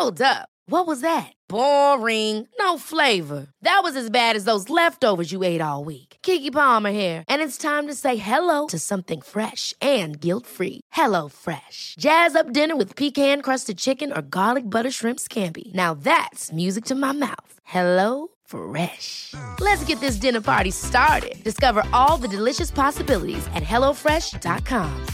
Hold up. What was that? Boring. No flavor. That was as bad as those leftovers you ate all week. Keke Palmer here. And it's time to say hello to something fresh and guilt-free. Hello Fresh. Jazz up dinner with pecan-crusted chicken or garlic butter shrimp scampi. Now that's music to my mouth. Hello Fresh. Let's get this dinner party started. Discover all the delicious possibilities at hellofresh.com.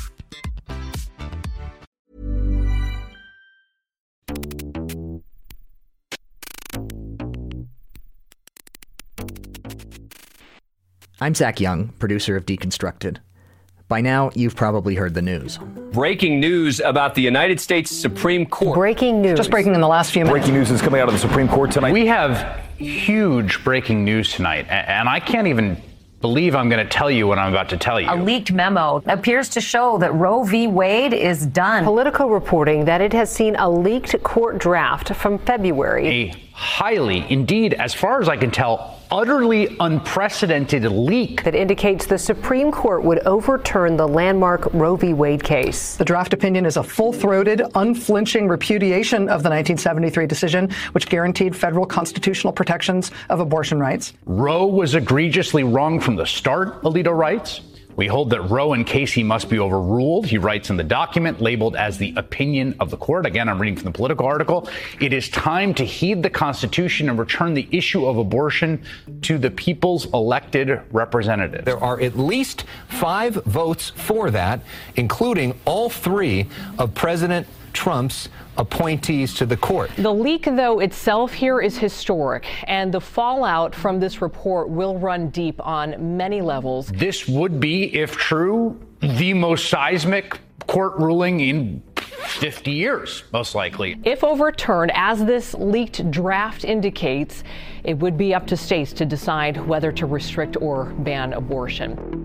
I'm Zach Young, producer of Deconstructed. By now, you've probably heard the news. Breaking news about the United States Supreme Court. Breaking news. Just breaking in the last few minutes. Breaking news is coming out of the Supreme Court tonight. We have huge breaking news tonight, and I can't even believe I'm going to tell you what I'm about to tell you. A leaked memo appears to show that Roe v. Wade is done. Politico reporting that it has seen a leaked court draft from February. A highly, indeed, as far as I can tell, utterly unprecedented leak that indicates the Supreme Court would overturn the landmark Roe v. Wade case. The draft opinion is a full-throated, unflinching repudiation of the 1973 decision, which guaranteed federal constitutional protections of abortion rights. Roe was egregiously wrong from the start, Alito writes. We hold that Roe and Casey must be overruled. He writes in the document labeled as the opinion of the court. Again, I'm reading from the Politico article. It is time to heed the Constitution and return the issue of abortion to the people's elected representatives. There are at least 5 votes for that, including all 3 of President Trump's appointees to the court. The leak, though, itself here is historic, and the fallout from this report will run deep on many levels. This would be, if true, the most seismic court ruling in 50 years, most likely. If overturned, as this leaked draft indicates, it would be up to states to decide whether to restrict or ban abortion.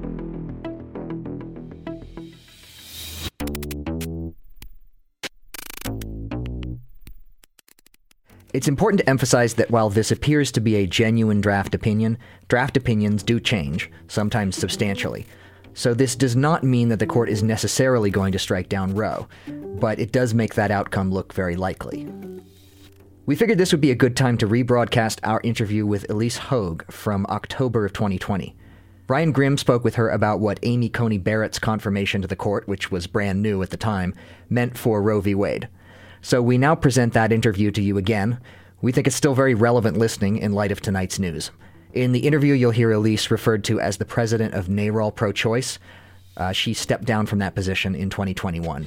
It's important to emphasize that while this appears to be a genuine draft opinion, draft opinions do change, sometimes substantially. So this does not mean that the court is necessarily going to strike down Roe, but it does make that outcome look very likely. We figured this would be a good time to rebroadcast our interview with Elise Hogue from October of 2020. Ryan Grim spoke with her about what Amy Coney Barrett's confirmation to the court, which was brand new at the time, meant for Roe v. Wade. So we now present that interview to you again. We think it's still very relevant listening in light of tonight's news. In the interview, you'll hear Elise referred to as the president of NARAL Pro-Choice. She stepped down from that position in 2021.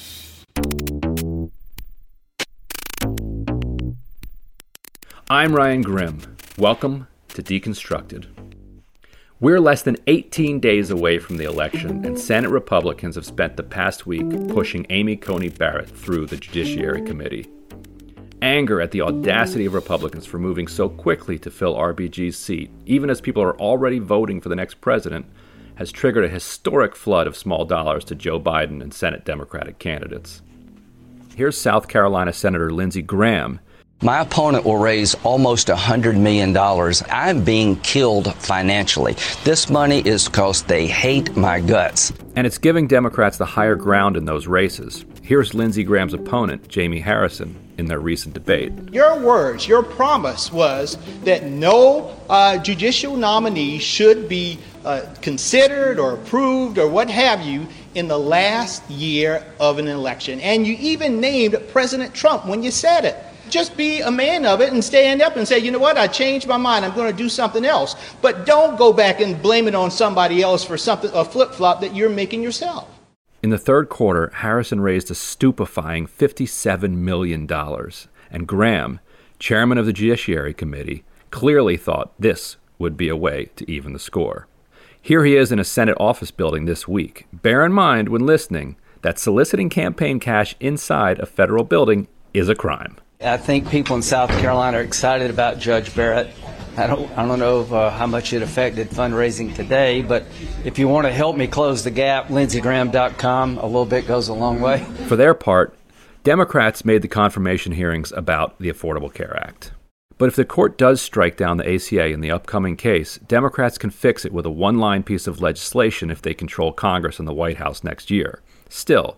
I'm Ryan Grim. Welcome to Deconstructed. We're less than 18 days away from the election, and Senate Republicans have spent the past week pushing Amy Coney Barrett through the Judiciary Committee. Anger at the audacity of Republicans for moving so quickly to fill RBG's seat, even as people are already voting for the next president, has triggered a historic flood of small dollars to Joe Biden and Senate Democratic candidates. Here's South Carolina Senator Lindsey Graham. My opponent will raise almost $100 million. I'm being killed financially. This money is because they hate my guts. And it's giving Democrats the higher ground in those races. Here's Lindsey Graham's opponent, Jamie Harrison, in their recent debate. Your words, your promise was that no judicial nominee should be considered or approved or what have you in the last year of an election. And you even named President Trump when you said it. Just be a man of it and stand up and say, you know what, I changed my mind, I'm going to do something else. But don't go back and blame it on somebody else for something, a flip-flop that you're making yourself. In the third quarter, Harrison raised a stupefying $57 million, and Graham, chairman of the Judiciary Committee, clearly thought this would be a way to even the score. Here he is in a Senate office building this week. Bear in mind when listening that soliciting campaign cash inside a federal building is a crime. I think people in South Carolina are excited about Judge Barrett. I don't know how much it affected fundraising today, but if you want to help me close the gap, lindseygraham.com, a little bit goes a long way. For their part, Democrats made the confirmation hearings about the Affordable Care Act. But if the court does strike down the ACA in the upcoming case, Democrats can fix it with a one-line piece of legislation if they control Congress and the White House next year. Still,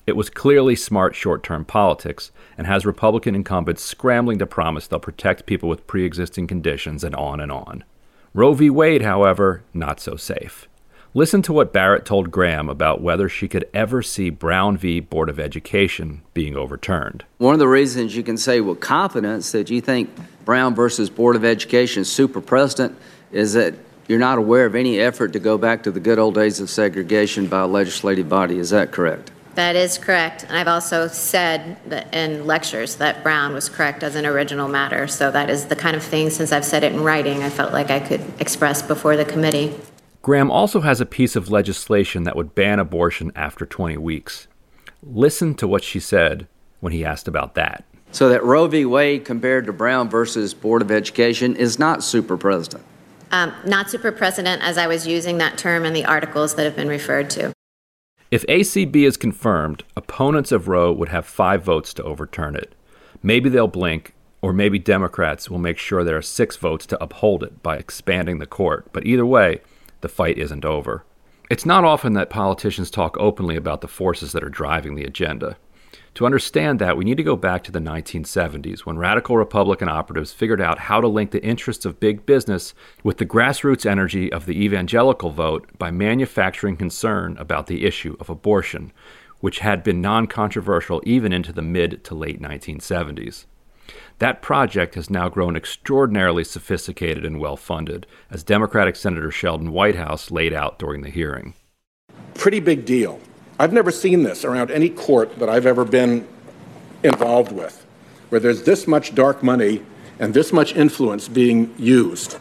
It was clearly smart short-term politics and has Republican incumbents scrambling to promise they'll protect people with pre-existing conditions and on and on. Roe v. Wade, however, not so safe. Listen to what Barrett told Graham about whether she could ever see Brown v. Board of Education being overturned. One of the reasons you can say with confidence that you think Brown versus Board of Education is super precedent is that you're not aware of any effort to go back to the good old days of segregation by a legislative body. Is that correct? That is correct. And I've also said that in lectures that Brown was correct as an original matter. So that is the kind of thing, since I've said it in writing, I felt like I could express before the committee. Graham also has a piece of legislation that would ban abortion after 20 weeks. Listen to what she said when he asked about that. So that Roe v. Wade compared to Brown versus Board of Education is not super precedent. Not super precedent, as I was using that term in the articles that have been referred to. If ACB is confirmed, opponents of Roe would have 5 votes to overturn it. Maybe they'll blink, or maybe Democrats will make sure there are 6 votes to uphold it by expanding the court. But either way, the fight isn't over. It's not often that politicians talk openly about the forces that are driving the agenda. To understand that, we need to go back to the 1970s, when radical Republican operatives figured out how to link the interests of big business with the grassroots energy of the evangelical vote by manufacturing concern about the issue of abortion, which had been non-controversial even into the mid to late 1970s. That project has now grown extraordinarily sophisticated and well-funded, as Democratic Senator Sheldon Whitehouse laid out during the hearing. Pretty big deal. I've never seen this around any court that I've ever been involved with, where there's this much dark money and this much influence being used.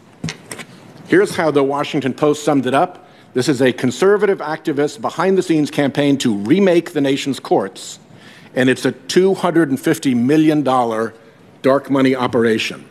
Here's how the Washington Post summed it up. This is a conservative activist behind-the-scenes campaign to remake the nation's courts, and it's a $250 million dark money operation.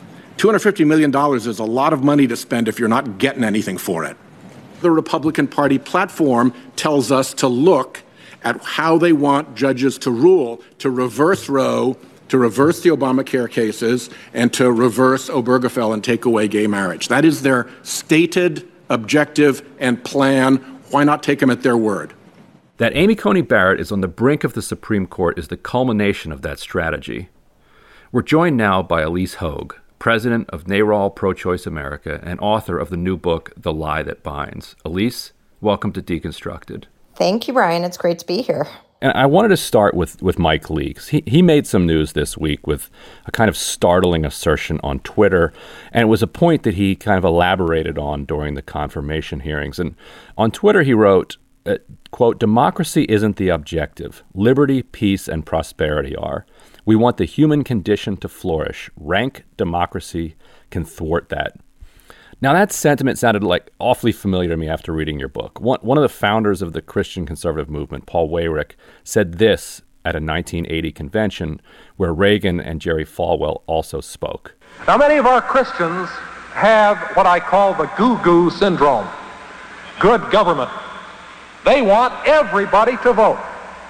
$250 million is a lot of money to spend if you're not getting anything for it. The Republican Party platform tells us to look at how they want judges to rule, to reverse Roe, to reverse the Obamacare cases, and to reverse Obergefell and take away gay marriage. That is their stated objective and plan. Why not take them at their word? That Amy Coney Barrett is on the brink of the Supreme Court is the culmination of that strategy. We're joined now by Ilyse Hogue, president of NARAL Pro-Choice America and author of the new book, The Lie That Binds. Ilyse, welcome to Deconstructed. Thank you, Ryan. It's great to be here. And I wanted to start with Mike Lee. He made some news this week with a kind of startling assertion on Twitter, and it was a point that he kind of elaborated on during the confirmation hearings. And on Twitter he wrote, quote, "Democracy isn't the objective. Liberty, peace, and prosperity are. We want the human condition to flourish. Rank democracy can thwart that." Now, that sentiment sounded like awfully familiar to me after reading your book. One of the founders of the Christian conservative movement, Paul Weyrich, said this at a 1980 convention where Reagan and Jerry Falwell also spoke. Now, many of our Christians have what I call the goo-goo syndrome. Good government. They want everybody to vote.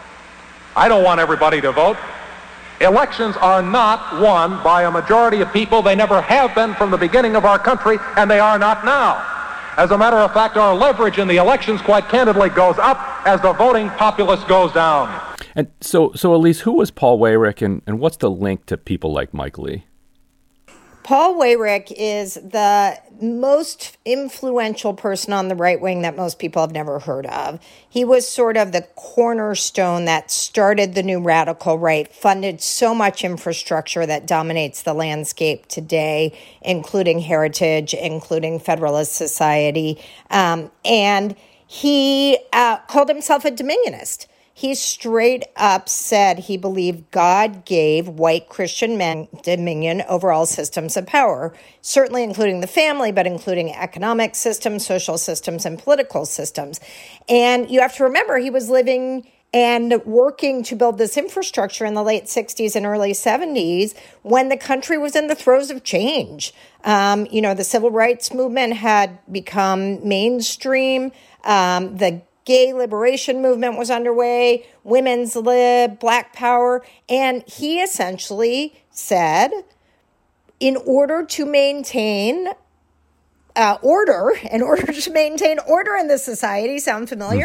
I don't want everybody to vote. Elections are not won by a majority of people. They never have been from the beginning of our country, and they are not now. As a matter of fact, our leverage in the elections, quite candidly, goes up as the voting populace goes down. And so Ilyse, who was Paul Weyrich, and what's the link to people like Mike Lee? Paul Weyrich is the most influential person on the right wing that most people have never heard of. He was sort of the cornerstone that started the new radical right, funded so much infrastructure that dominates the landscape today, including Heritage, including Federalist Society. And he called himself a dominionist. He straight up said he believed God gave white Christian men dominion over all systems of power, certainly including the family, but including economic systems, social systems, and political systems. And you have to remember, he was living and working to build this infrastructure in the late 60s and early 70s when the country was in the throes of change. The civil rights movement had become mainstream. The gay liberation movement was underway, women's lib, black power, and he essentially said, in order to maintain order, in order to maintain order in the society, sound familiar?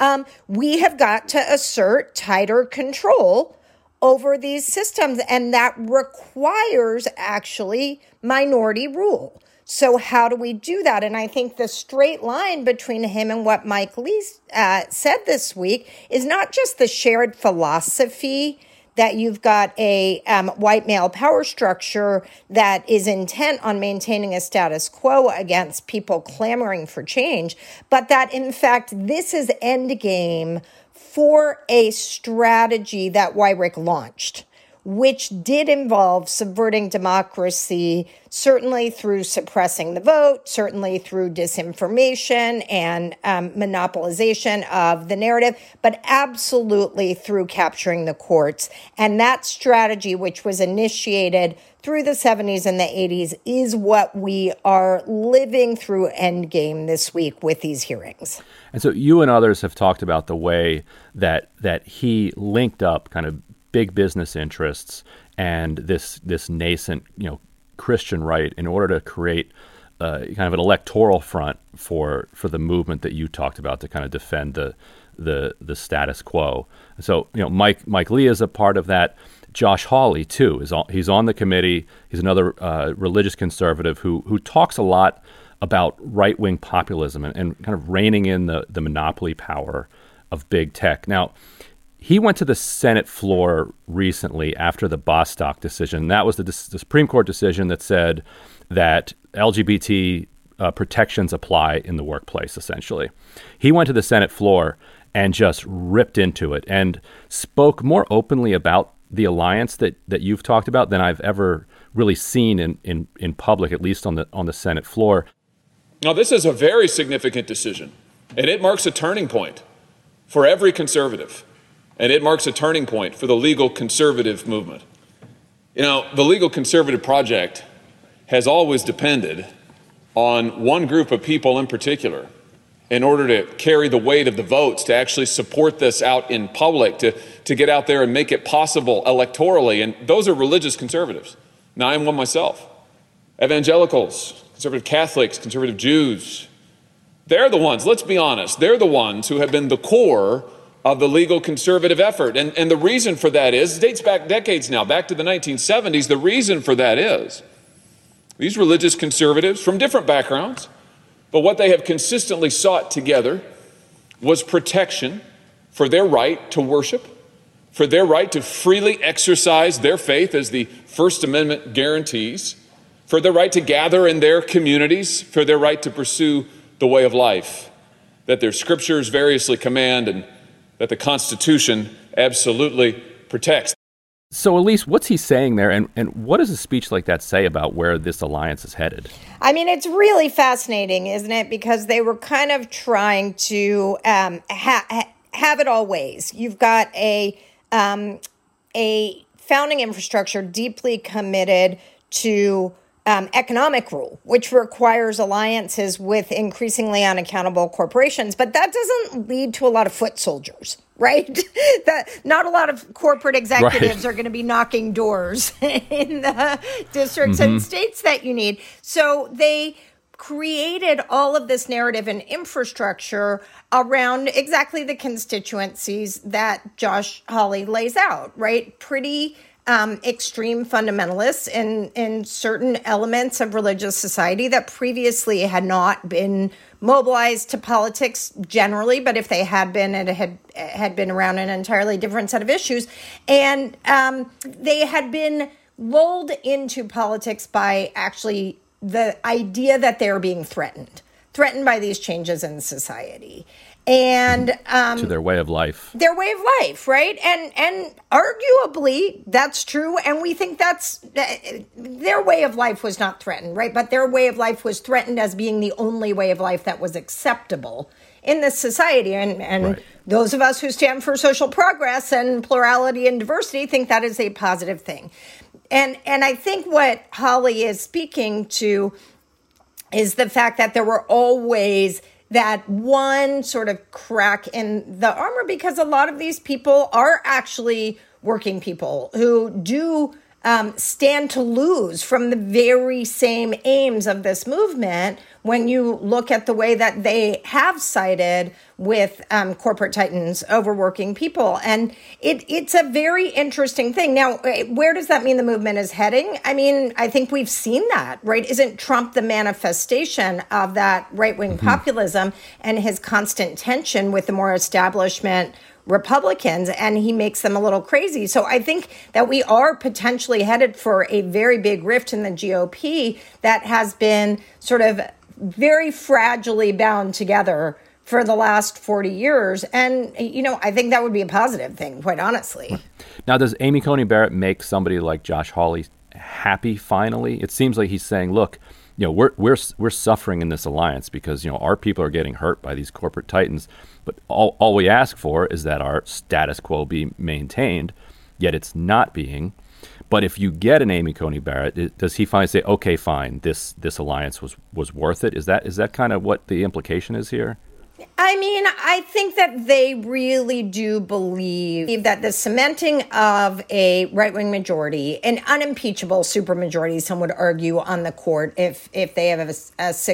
We have got to assert tighter control over these systems, and that requires actually minority rule. So how do we do that? And I think the straight line between him and what Mike Lee said this week is not just the shared philosophy that you've got a white male power structure that is intent on maintaining a status quo against people clamoring for change, but that, in fact, this is endgame for a strategy that Weyrich launched, which did involve subverting democracy, certainly through suppressing the vote, certainly through disinformation and monopolization of the narrative, but absolutely through capturing the courts. And that strategy, which was initiated through the 70s and the 80s, is what we are living through endgame this week with these hearings. And so you and others have talked about the way that he linked up kind of big business interests and this nascent, Christian right in order to create kind of an electoral front for the movement that you talked about to kind of defend the status quo. So, Mike Lee is a part of that. Josh Hawley too he's on the committee. He's another religious conservative who talks a lot about right-wing populism and kind of reining in the monopoly power of big tech. Now, he went to the Senate floor recently after the Bostock decision. That was the Supreme Court decision that said that LGBT protections apply in the workplace, essentially. He went to the Senate floor and just ripped into it and spoke more openly about the alliance that you've talked about than I've ever really seen in public, at least on the Senate floor. Now, this is a very significant decision, and it marks a turning point for every conservative. And it marks a turning point for the legal conservative movement. The legal conservative project has always depended on one group of people in particular in order to carry the weight of the votes, to actually support this out in public, to get out there and make it possible electorally. And those are religious conservatives. Now, I am one myself. Evangelicals, conservative Catholics, conservative Jews, they're the ones, let's be honest, they're the ones who have been the core of the legal conservative effort. And the reason for that is, it dates back decades now, back to the 1970s. The reason for that is these religious conservatives from different backgrounds, but what they have consistently sought together was protection for their right to worship, for their right to freely exercise their faith as the First Amendment guarantees, for their right to gather in their communities, for their right to pursue the way of life that their scriptures variously command and that the Constitution absolutely protects. So, Elise, what's he saying there, and what does a speech like that say about where this alliance is headed? I mean, it's really fascinating, isn't it? Because they were kind of trying to have it all ways. You've got a founding infrastructure deeply committed to economic rule, which requires alliances with increasingly unaccountable corporations. But that doesn't lead to a lot of foot soldiers, right? Not a lot of corporate executives are going to be knocking doors in the districts and states that you need. So they created all of this narrative and infrastructure around exactly the constituencies that Josh Hawley lays out, right? Pretty extreme fundamentalists in certain elements of religious society that previously had not been mobilized to politics generally, but if they had been, it had been around an entirely different set of issues. And they had been lulled into politics by actually the idea that they were being threatened by these changes in society. And to their way of life. Their way of life, right? And arguably that's true. And we think their way of life was not threatened, right? But their way of life was threatened as being the only way of life that was acceptable in this society. And right. Those of us who stand for social progress and plurality and diversity think that is a positive thing. And I think what Hawley is speaking to is the fact that there were always that one sort of crack in the armor, because a lot of these people are actually working people who do stand to lose from the very same aims of this movement when you look at the way that they have sided with corporate titans over working people. And it's a very interesting thing. Now, where does that mean the movement is heading? I mean, I think we've seen that, right? Isn't Trump the manifestation of that right-wing populism and his constant tension with the more establishment Republicans, and he makes them a little crazy. So I think that we are potentially headed for a very big rift in the GOP that has been sort of very fragilely bound together for the last 40 years. And, you know, I think that would be a positive thing, quite honestly. Now, does Amy Coney Barrett make somebody like Josh Hawley happy finally? It seems like he's saying, look, you know, we're suffering in this alliance because, you know, our people are getting hurt by these corporate titans. But all we ask for is that our status quo be maintained, yet it's not being. But if you get an Amy Coney Barrett, does he finally say, okay, fine, this alliance was worth it? Is that kind of what the implication is here? I mean, I think that they really do believe that the cementing of a right-wing majority, an unimpeachable supermajority, some would argue, on the court if they have a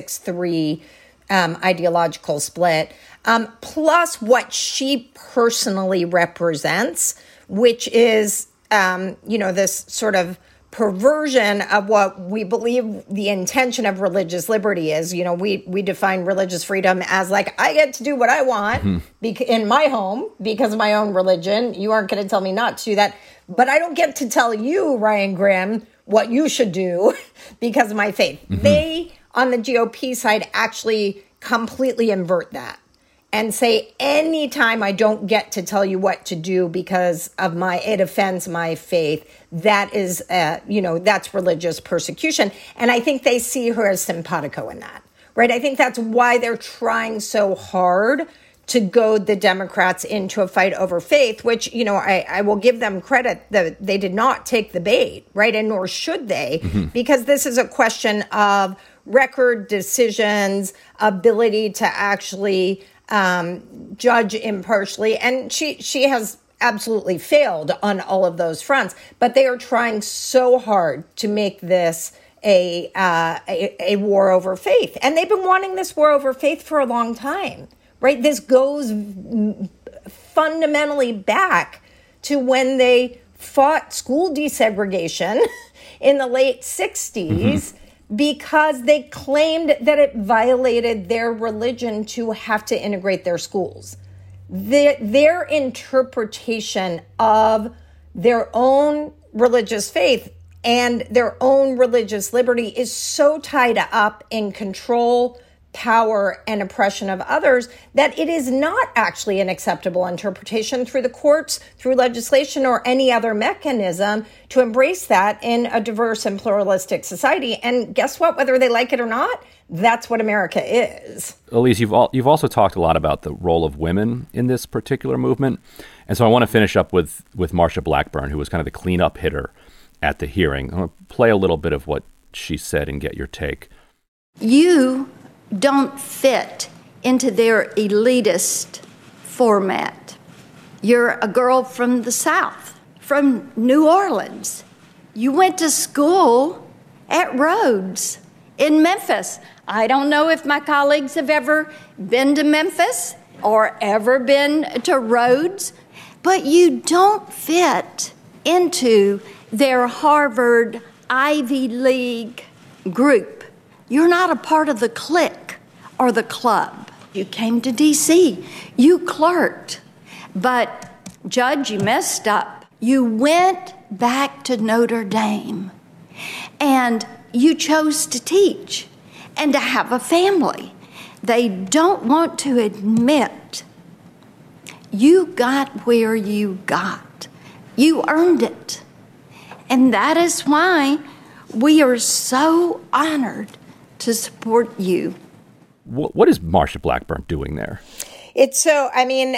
6-3 ideological split, plus what she personally represents, which is, this sort of perversion of what we believe the intention of religious liberty is. You know, we define religious freedom as like, I get to do what I want in my home because of my own religion. You aren't going to tell me not to do that. But I don't get to tell you, Ryan Grim, what you should do because of my faith. They, on the GOP side, actually completely invert that and say, anytime I don't get to tell you what to do because of it offends my faith, that is, that's religious persecution. And I think they see her as simpatico in that, right? I think that's why they're trying so hard to goad the Democrats into a fight over faith, which, you know, I will give them credit that they did not take the bait, right? And nor should they, because this is a question of record decisions, ability to actually judge impartially. And she has absolutely failed on all of those fronts. But they are trying so hard to make this a war over faith. And they've been wanting this war over faith for a long time, right? This goes fundamentally back to when they fought school desegregation in the late 60s. Because they claimed that it violated their religion to have to integrate their schools. Their interpretation of their own religious faith and their own religious liberty is so tied up in control, power, and oppression of others that it is not actually an acceptable interpretation through the courts, through legislation, or any other mechanism to embrace that in a diverse and pluralistic society. And guess what? Whether they like it or not, that's what America is. Elise, you've also talked a lot about the role of women in this particular movement. And so I want to finish up with Marsha Blackburn, who was kind of the cleanup hitter at the hearing. I'm going to play a little bit of what she said and get your take. You don't fit into their elitist format. You're a girl from the South, from New Orleans. You went to school at Rhodes in Memphis. I don't know if my colleagues have ever been to Memphis or ever been to Rhodes, but you don't fit into their Harvard Ivy League group. You're not a part of the clique or the club. You came to D.C. You clerked. But, Judge, you messed up. You went back to Notre Dame. And you chose to teach and to have a family. They don't want to admit you got where you got. You earned it. And that is why we are so honored to support you. What is Marsha Blackburn doing there? It's so, I mean,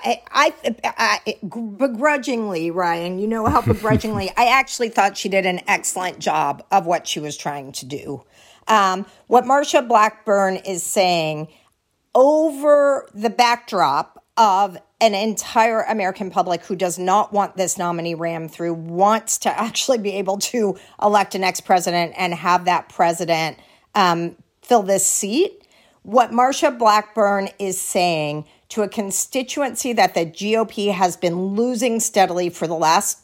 I begrudgingly, Ryan, you know how begrudgingly, I actually thought she did an excellent job of what she was trying to do. What Marsha Blackburn is saying over the backdrop of an entire American public who does not want this nominee rammed through, wants to actually be able to elect an ex-president and have that president fill this seat. What Marsha Blackburn is saying to a constituency that the GOP has been losing steadily for the last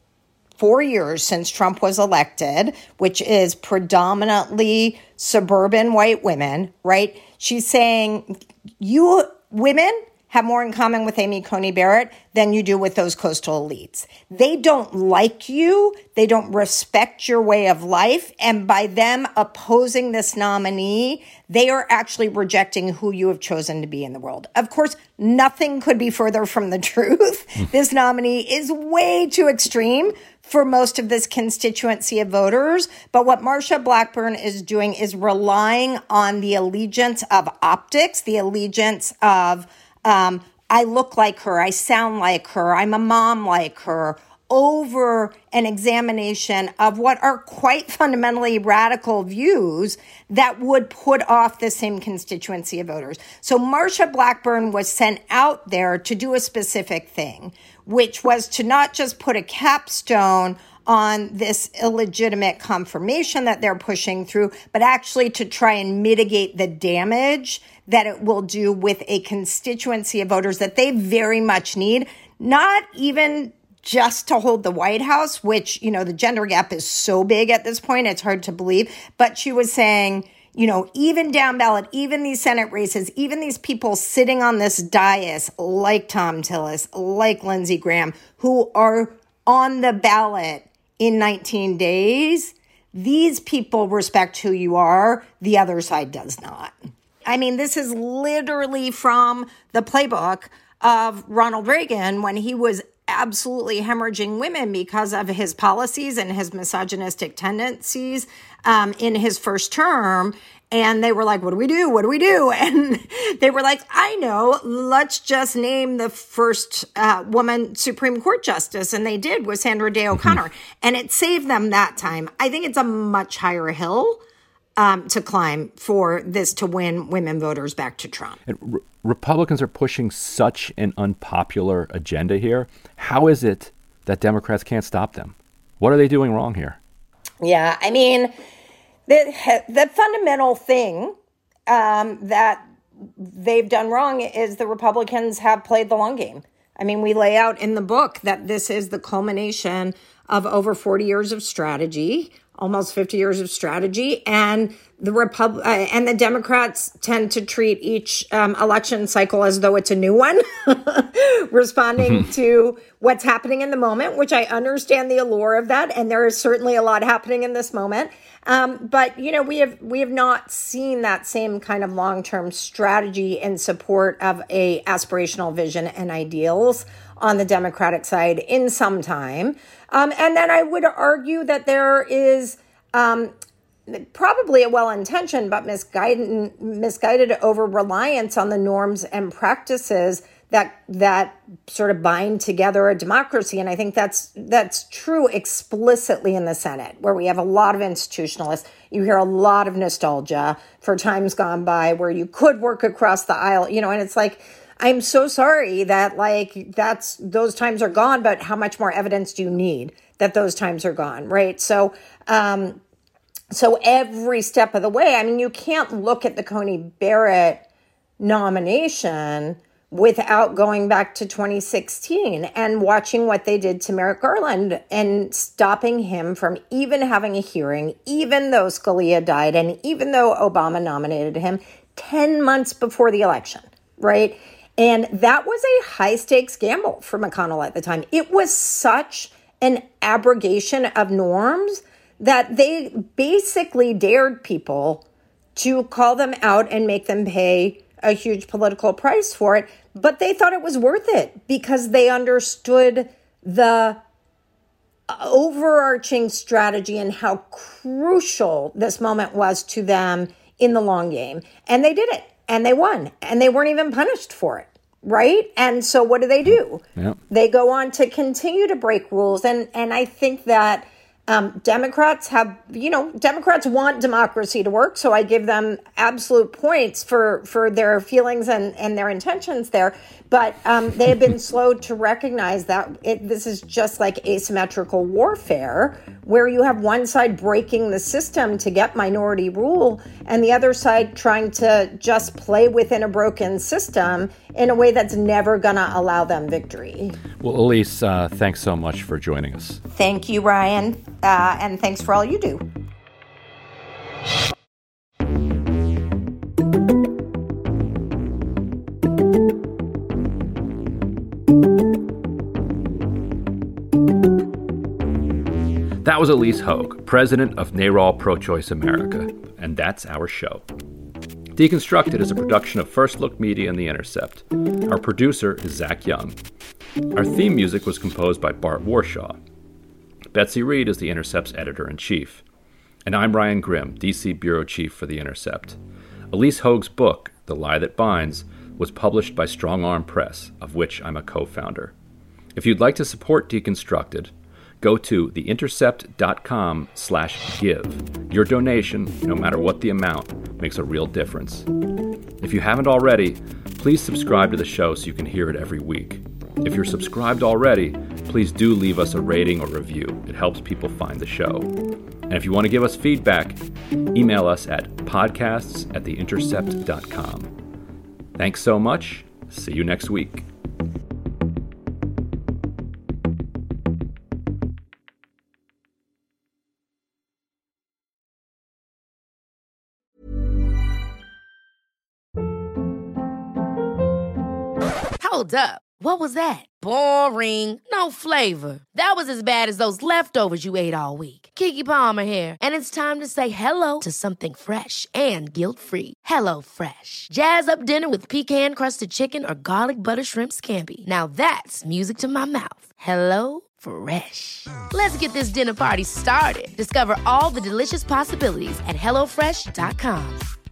4 years since Trump was elected, which is predominantly suburban white women, right? She's saying you women have more in common with Amy Coney Barrett than you do with those coastal elites. They don't like you. They don't respect your way of life. And by them opposing this nominee, they are actually rejecting who you have chosen to be in the world. Of course, nothing could be further from the truth. This nominee is way too extreme for most of this constituency of voters. But what Marsha Blackburn is doing is relying on the allegiance of optics, the allegiance of I look like her, I sound like her, I'm a mom like her, over an examination of what are quite fundamentally radical views that would put off the same constituency of voters. So Marsha Blackburn was sent out there to do a specific thing, which was to not just put a capstone on this illegitimate confirmation that they're pushing through, but actually to try and mitigate the damage that it will do with a constituency of voters that they very much need, not even just to hold the White House, which, you know, the gender gap is so big at this point, it's hard to believe. But she was saying, you know, even down ballot, even these Senate races, even these people sitting on this dais like Thom Tillis, like Lindsey Graham, who are on the ballot in 19 days, these people respect who you are. The other side does not. I mean, this is literally from the playbook of Ronald Reagan when he was absolutely hemorrhaging women because of his policies and his misogynistic tendencies in his first term. And they were like, what do we do? What do we do? And they were like, I know, let's just name the first woman Supreme Court justice. And they did with Sandra Day O'Connor. And it saved them that time. I think it's a much higher hill to climb for this to win women voters back to Trump. Republicans are pushing such an unpopular agenda here. How is it that Democrats can't stop them? What are they doing wrong here? Yeah, I mean, the fundamental thing that they've done wrong is the Republicans have played the long game. I mean, we lay out in the book that this is the culmination of over 40 years of strategy, almost 50 years of strategy, and the Democrats tend to treat each election cycle as though it's a new one, responding to what's happening in the moment, which I understand the allure of that, and there is certainly a lot happening in this moment. But you know, we have not seen that same kind of long-term strategy in support of a aspirational vision and ideals on the Democratic side in some time. And then I would argue that there is probably a well-intentioned but misguided over-reliance on the norms and practices that sort of bind together a democracy. And I think that's true explicitly in the Senate, where we have a lot of institutionalists. You hear a lot of nostalgia for times gone by where you could work across the aisle, you know, and it's like, I'm so sorry that those times are gone, but how much more evidence do you need that those times are gone, right? So every step of the way, I mean, you can't look at the Coney Barrett nomination without going back to 2016 and watching what they did to Merrick Garland and stopping him from even having a hearing, even though Scalia died and even though Obama nominated him 10 months before the election, right? And that was a high-stakes gamble for McConnell at the time. It was such an abrogation of norms that they basically dared people to call them out and make them pay a huge political price for it. But they thought it was worth it because they understood the overarching strategy and how crucial this moment was to them in the long game. And they did it. And they won, and they weren't even punished for it, right? And so what do? Yep. They go on to continue to break rules. And I think that Democrats want democracy to work, so I give them absolute points for their feelings and their intentions there. But they have been slow to recognize that this is just like asymmetrical warfare, where you have one side breaking the system to get minority rule and the other side trying to just play within a broken system in a way that's never going to allow them victory. Well, Elise, thanks so much for joining us. Thank you, Ryan, and thanks for all you do. That was Elise Hogue, president of NARAL Pro-Choice America, and that's our show. Deconstructed is a production of First Look Media and The Intercept. Our producer is Zach Young. Our theme music was composed by Bart Warshaw. Betsy Reed is The Intercept's editor-in-chief. And I'm Ryan Grimm, D.C. bureau chief for The Intercept. Elise Hogue's book, The Lie That Binds, was published by Strong Arm Press, of which I'm a co-founder. If you'd like to support Deconstructed, go to theintercept.com/give. Your donation, no matter what the amount, makes a real difference. If you haven't already, please subscribe to the show so you can hear it every week. If you're subscribed already, please do leave us a rating or review. It helps people find the show. And if you want to give us feedback, email us at podcasts@theintercept.com. Thanks so much. See you next week. Hold up. What was that? Boring. No flavor. That was as bad as those leftovers you ate all week. Keke Palmer here, and it's time to say hello to something fresh and guilt-free. Hello Fresh. Jazz up dinner with pecan-crusted chicken or garlic butter shrimp scampi. Now that's music to my mouth. Hello Fresh. Let's get this dinner party started. Discover all the delicious possibilities at HelloFresh.com.